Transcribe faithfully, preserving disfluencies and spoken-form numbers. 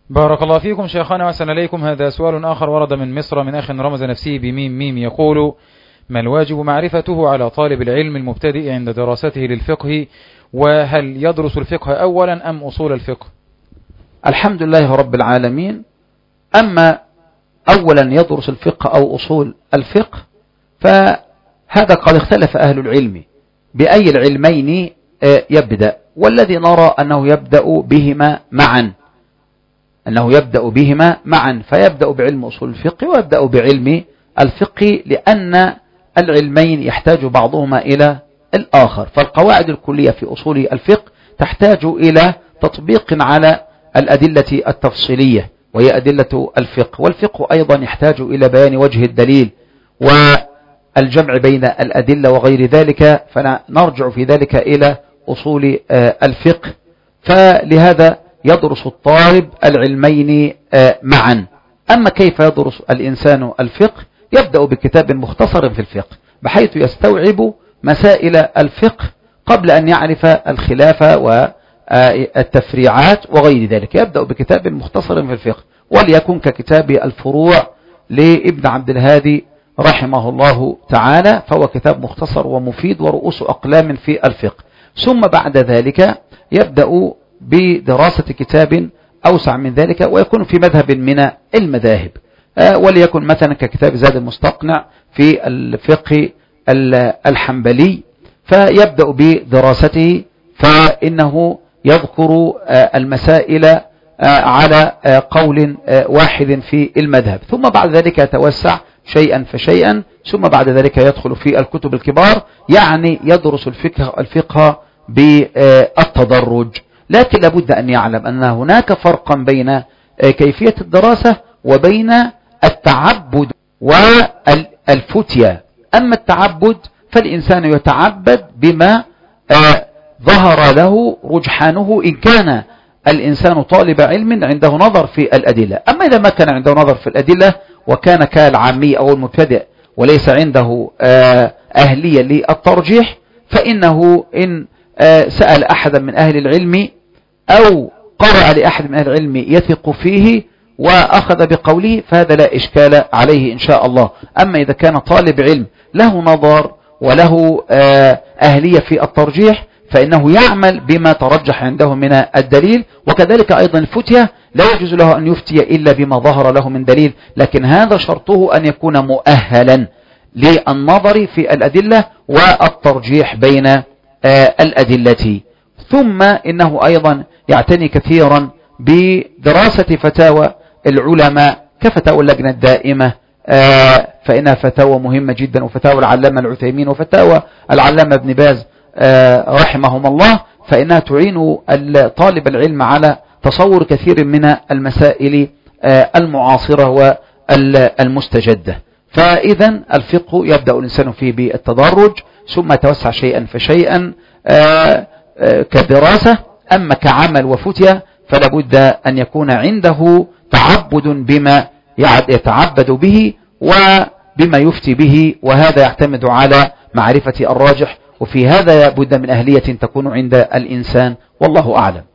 بارك الله فيكم شيخنا وأحسن إليكم. هذا سؤال آخر ورد من مصر من أخ رمز نفسه بميم ميم، يقول: ما الواجب معرفته على طالب العلم المبتدئ عند دراسته للفقه، وهل يدرس الفقه أولا أم أصول الفقه؟ الحمد لله رب العالمين. أما أولا يدرس الفقه أو أصول الفقه فهذا قد اختلف أهل العلم بأي العلمين يبدأ، والذي نرى أنه يبدأ بهما معا أنه يبدأ بهما معا فيبدأ بعلم أصول الفقه ويبدأ بعلم الفقه، لأن العلمين يحتاج بعضهما إلى الآخر. فالقواعد الكلية في أصول الفقه تحتاج إلى تطبيق على الأدلة التفصيلية وهي أدلة الفقه، والفقه أيضا يحتاج إلى بيان وجه الدليل والجمع بين الأدلة وغير ذلك، فنرجع في ذلك إلى أصول الفقه. فلهذا يدرس الطالب العلمين معا. أما كيف يدرس الإنسان الفقه؟ يبدأ بكتاب مختصر في الفقه بحيث يستوعب مسائل الفقه قبل أن يعرف الخلاف والتفريعات وغير ذلك. يبدأ بكتاب مختصر في الفقه، وليكن ككتاب الفروع لابن عبد الهادي رحمه الله تعالى، فهو كتاب مختصر ومفيد ورؤوس أقلام في الفقه. ثم بعد ذلك يبدأ بدراسة كتاب أوسع من ذلك ويكون في مذهب من المذاهب، وليكن مثلا ككتاب زاد المستقنع في الفقه الحنبلي، فيبدأ بدراسته فإنه يذكر المسائل على قول واحد في المذهب، ثم بعد ذلك يتوسع شيئا فشيئا، ثم بعد ذلك يدخل في الكتب الكبار، يعني يدرس الفقه, الفقه بالتدرج. لكن لابد أن يعلم أن هناك فرقا بين كيفية الدراسة وبين التعبد والفتية. أما التعبد فالإنسان يتعبد بما ظهر له رجحانه إن كان الإنسان طالب علم عنده نظر في الأدلة. أما إذا ما كان عنده نظر في الأدلة وكان كالعامي أو المبتدئ وليس عنده أهلية للترجيح، فإنه إن سأل أحدا من أهل العلم أو قرأ لأحد من أهل العلم يثق فيه وأخذ بقوله فهذا لا إشكال عليه إن شاء الله. أما إذا كان طالب علم له نظر وله أهلية في الترجيح فإنه يعمل بما ترجح عنده من الدليل. وكذلك أيضا الفتية لا يجوز له أن يفتي إلا بما ظهر له من دليل، لكن هذا شرطه أن يكون مؤهلا للنظر في الأدلة والترجيح بين الأدلة. ثم إنه أيضا يعتني كثيرا بدراسة فتاوى العلماء كفتاوى اللجنة الدائمة، فإنها فتاوى مهمة جدا، وفتاوى العلامة العثيمين وفتاوى العلامة ابن باز رحمهم الله، فإنها تعين طالب العلم على تصور كثير من المسائل المعاصرة والمستجدة. فإذا الفقه يبدأ الإنسان فيه بالتدرج ثم يتوسع شيئا فشيئا كدراسة. أما كعمل وفتية فلا بد أن يكون عنده تعبد بما يتعبد به وبما يفتي به، وهذا يعتمد على معرفة الراجح، وفي هذا بد من أهلية تكون عند الإنسان، والله أعلم.